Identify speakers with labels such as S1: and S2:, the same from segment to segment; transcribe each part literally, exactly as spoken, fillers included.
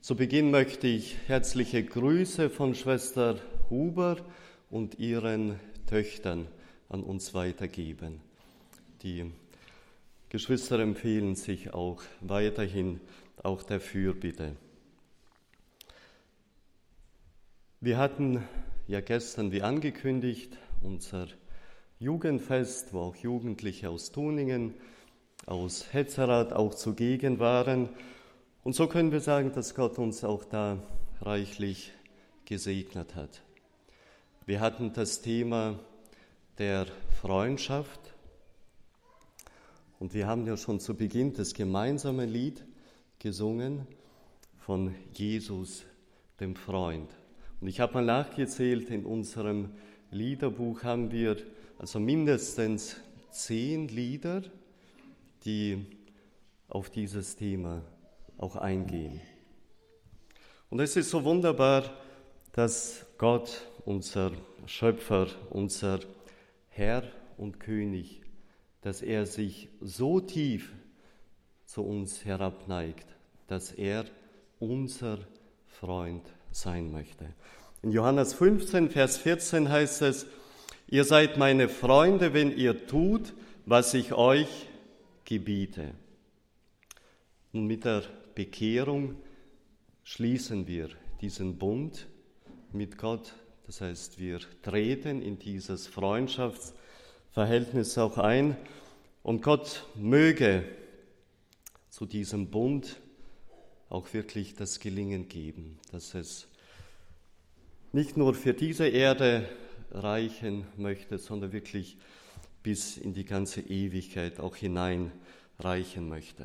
S1: Zu Beginn möchte ich herzliche Grüße von Schwester Huber und ihren Töchtern an uns weitergeben. Die Geschwister empfehlen sich auch weiterhin auch der Fürbitte. Wir hatten ja gestern, wie angekündigt, unser Jugendfest, wo auch Jugendliche aus Tuningen, aus Hetzerath auch zugegen waren. Und so können wir sagen, dass Gott uns auch da reichlich gesegnet hat. Wir hatten das Thema der Freundschaft und wir haben ja schon zu Beginn das gemeinsame Lied gesungen von Jesus, dem Freund. Und ich habe mal nachgezählt, in unserem Liederbuch haben wir also mindestens zehn Lieder, die auf dieses Thema auch eingehen. Und es ist so wunderbar, dass Gott, unser Schöpfer, unser Herr und König, dass er sich so tief zu uns herabneigt, dass er unser Freund sein möchte. In Johannes fünfzehn, Vers vierzehn heißt es: Ihr seid meine Freunde, wenn ihr tut, was ich euch gebiete. Und mit der Bekehrung schließen wir diesen Bund mit Gott. Das heißt, wir treten in dieses Freundschaftsverhältnis auch ein. Und Gott möge zu diesem Bund auch wirklich das Gelingen geben, dass es nicht nur für diese Erde reichen möchte, sondern wirklich bis in die ganze Ewigkeit auch hinein reichen möchte.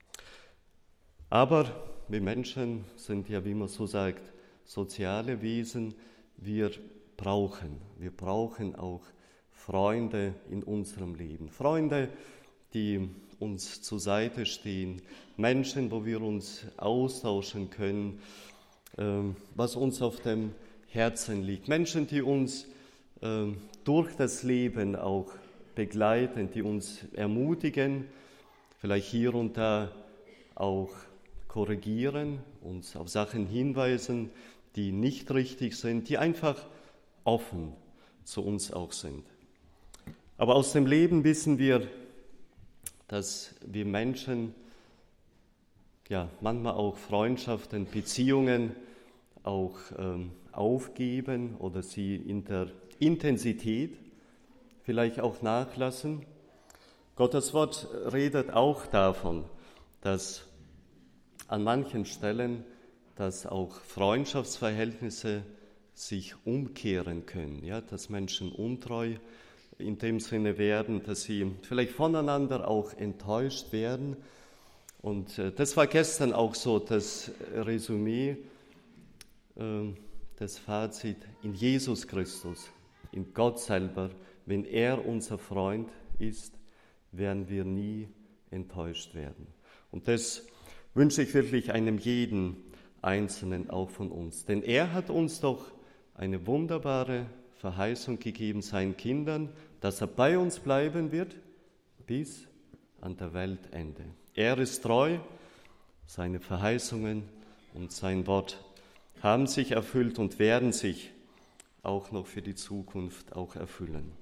S1: Aber wir Menschen sind ja, wie man so sagt, soziale Wesen. Wir brauchen, wir brauchen auch Freunde in unserem Leben. Freunde, die uns zur Seite stehen. Menschen, wo wir uns austauschen können, was uns auf dem Herzen liegt. Menschen, die uns durch das Leben auch begleiten, die uns ermutigen, vielleicht hier und da auch korrigieren, uns auf Sachen hinweisen, die nicht richtig sind, die einfach offen zu uns auch sind. Aber aus dem Leben wissen wir, dass wir Menschen ja manchmal auch Freundschaften, Beziehungen auch ähm, aufgeben oder sie in der Intensität vielleicht auch nachlassen. Gottes Wort redet auch davon, dass an manchen Stellen, dass auch Freundschaftsverhältnisse sich umkehren können, ja, dass Menschen untreu in dem Sinne werden, dass sie vielleicht voneinander auch enttäuscht werden. Und äh, das war gestern auch so das Resümee, äh, das Fazit in Jesus Christus, in Gott selber. Wenn er unser Freund ist, werden wir nie enttäuscht werden. Und das wünsche ich wirklich einem jeden Einzelnen auch von uns. Denn er hat uns doch eine wunderbare Verheißung gegeben, seinen Kindern, dass er bei uns bleiben wird bis an der Weltende. Er ist treu, seine Verheißungen und sein Wort haben sich erfüllt und werden sich auch noch für die Zukunft auch erfüllen.